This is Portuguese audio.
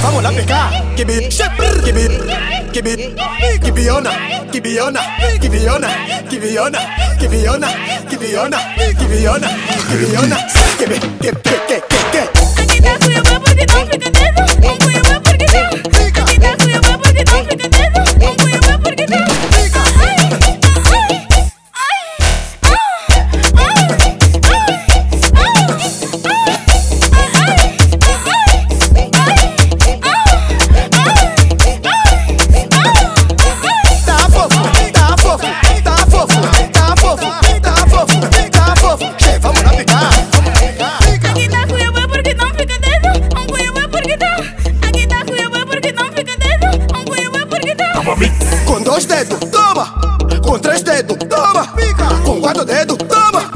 vamos lá pegar. Que biona, que biona, que biona, que biona, que biona, que biona, que biona, que biona, que. Aqui tá Cuiabá porque não fica dentro. Com Cuiabá porque não. Aqui tá Cuiabá porque não fica dentro. Com Cuiabá porque não. Com 2 dedos, toma. Com 3 dedos, toma. Com 4 dedos, toma.